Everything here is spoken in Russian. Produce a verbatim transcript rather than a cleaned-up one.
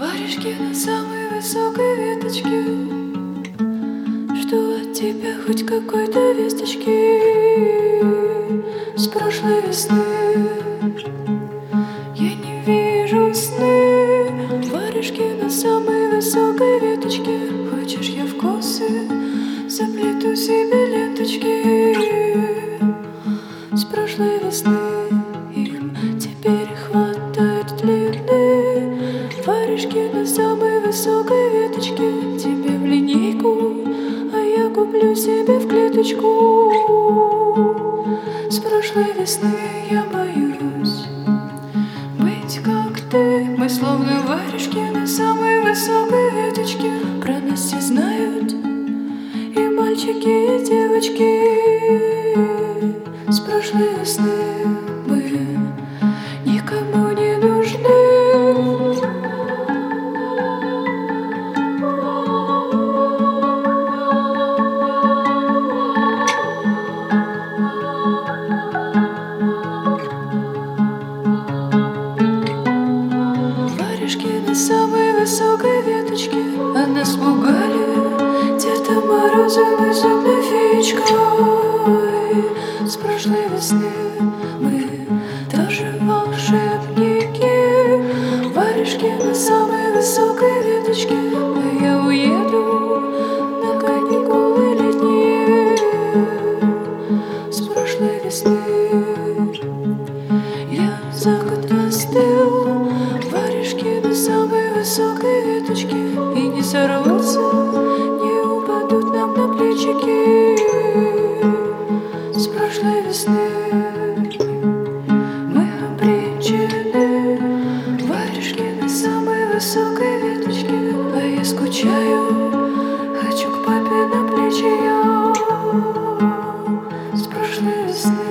Варежки на самой высокой веточке, жду от тебя хоть какой-то весточки с прошлой весны. Я не вижу сны. Варежки на самой высокой веточке. Хочешь, я в косы заплету себе ленточки с прошлой весны. Им теперь хватает длины. Варежки на самой высокой веточке. Тебе в линейку, а я куплю себе в клеточку с прошлой весны. Я боюсь быть как ты. Мы словно варежки на самой высокой веточке. Про нас все знают, и мальчики, и девочки с прошлой весны. Мы никому не нужны. На самой высокой веточке, а нас пугали Дедом Морозом и зубной феечкой с прошлой весны. Мы тоже волшебники. Варежки на самой высокой веточке, а я уеду на каникулы летние с прошлой весны. Я за год остыл. Варежки на самой высокой веточке, и не сорвутся, не упадут нам на плечики с прошлой весны. Мы обречены. Варежки на самой высокой веточке, а я скучаю, хочу к папе на плечи я с прошлой весны.